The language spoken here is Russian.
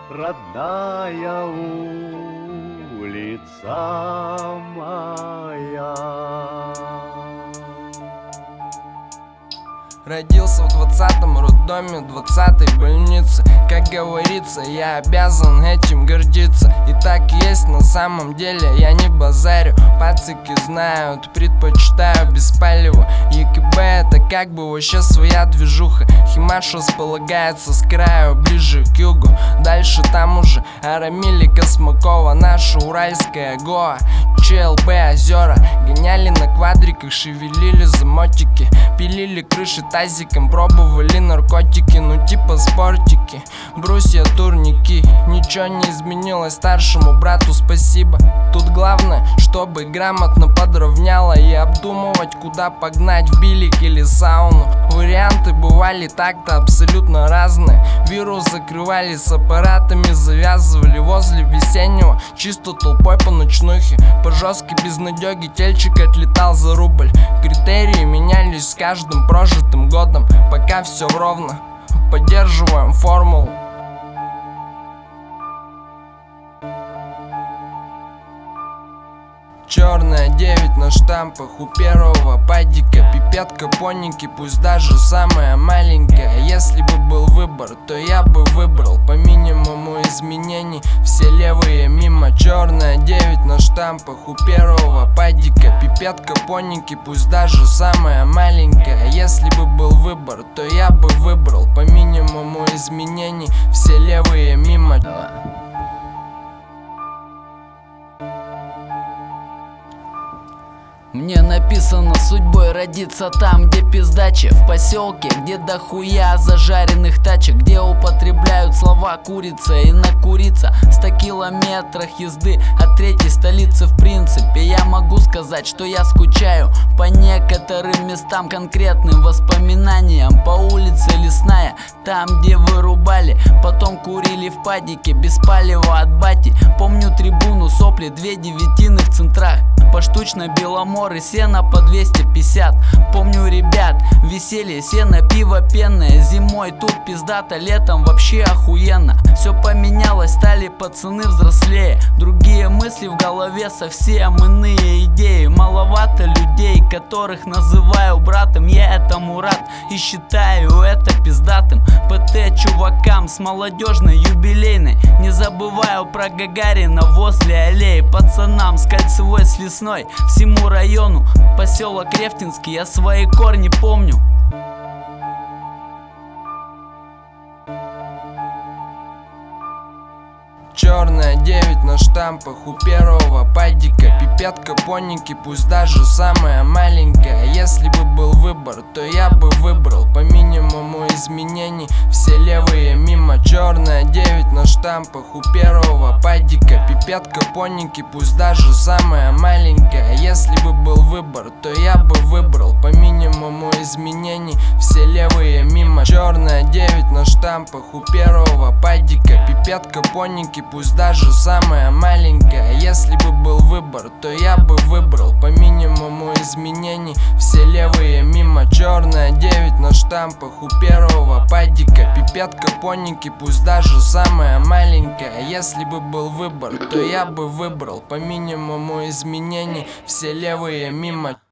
родная улица моя. Родился в 20-м роддоме, 20-й больнице. Как говорится, я обязан этим гордиться. И так есть на самом деле, я не базарю. Пацики знают, предпочитаю без палева. ЕКБ это как бы вообще своя движуха. Химаш располагается с краю, ближе к югу. Дальше там уже Арамиль и Космакова, наша уральская Гоа. ЧЛБ озера, гоняли на квадриках, шевелили замотики, пилили крыши тазиком, пробовали наркотики, ну типа спортики, брусья, турники. Ничего не изменилось, старшему брату спасибо. Тут главное, чтобы грамотно подровняло и обдумывать, куда погнать, в билик или сауну. Варианты бывали так-то абсолютно разные. Вирус закрывали с аппаратами, завязывали возле весеннего, чисто толпой по ночнухе. По жесткой безнадеге тельчик отлетал за рубль. Критерии менялись с каждым прожитым годом. Пока все ровно, поддерживаем формулу. Черная 9 на штампах у первого падика. Пипетка поники, пусть даже самая маленькая. Если бы был выбор, то я бы выбрал по минимуму изменений все левые мимо. Черная 9 на штампах у первого падика. Пипетка поники, пусть даже самая маленькая. Если бы был выбор, то я бы выбрал по минимуму изменений все левые мимо. Мне написано судьбой родиться там, где пиздачи. В поселке, где дохуя зажаренных тачек, где употребляют слова курица и накуриться. В 100 километрах езды от третьей столицы. В принципе, я могу сказать, что я скучаю по некоторым местам, конкретным воспоминаниям. По улице Лесная, там, где вырубали, потом курили в падике, без палева от бати. Помню трибуну, сопли, 2 девятины в центрах, поштучно беломор и сено по 250. Помню ребят, веселье, сено, пиво пенное. Зимой тут пиздато, летом вообще охуенно. Все поменялось, стали пацаны взрослее. Другие мысли в голове, совсем иные идеи. Маловато людей, которых называю братом. Я этому рад и считаю это пиздатым. ПТ чувакам с молодежной юбилейной. Не забываю про Гагарина возле аллеи. Пацанам с Кольцевой, с Лесной, всему району. Поселок Рефтинский, я свои корни помню. Черная 9 на штампах у первого падика. Пипетка поники, пусть даже самая маленькая. Если бы был выбор, то я бы выбрал по минимуму изменений все левые мимо. Черная 9 на штампах у первого падика. Пипетка поники, пусть даже самая маленькая. Если бы был выбор, то я бы выбрал по минимуму изменений все левые мимо. Черная 9 на штампах у первого падика. Пипетка поники, пусть даже самая маленькая. Если бы был выбор, то я бы выбрал по минимуму изменений все левые мимо. Черная 9 на штампах у первого падика. Пипетка поники, пусть даже самая маленькая. Если бы был выбор, то я бы выбрал по минимуму изменений все левые мимо.